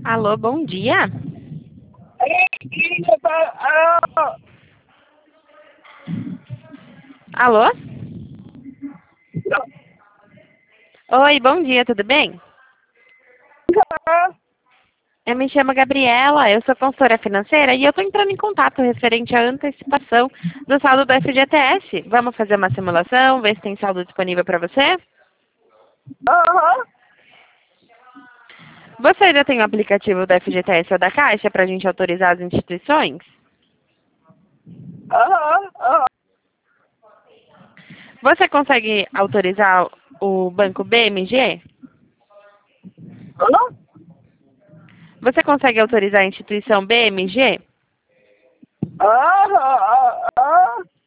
Alô, bom dia. Alô? Oi, bom dia, tudo bem? Eu me chamo Gabriela, eu sou consultora financeira e eu estou entrando em contato referente à antecipação do saldo do FGTS. Vamos fazer uma simulação, ver se tem saldo disponível para você? Aham, Você já tem o aplicativo do FGTS ou da Caixa para a gente autorizar as instituições? aham, aham. Você consegue autorizar o banco BMG? Aham, Você consegue autorizar a instituição BMG? aham, aham.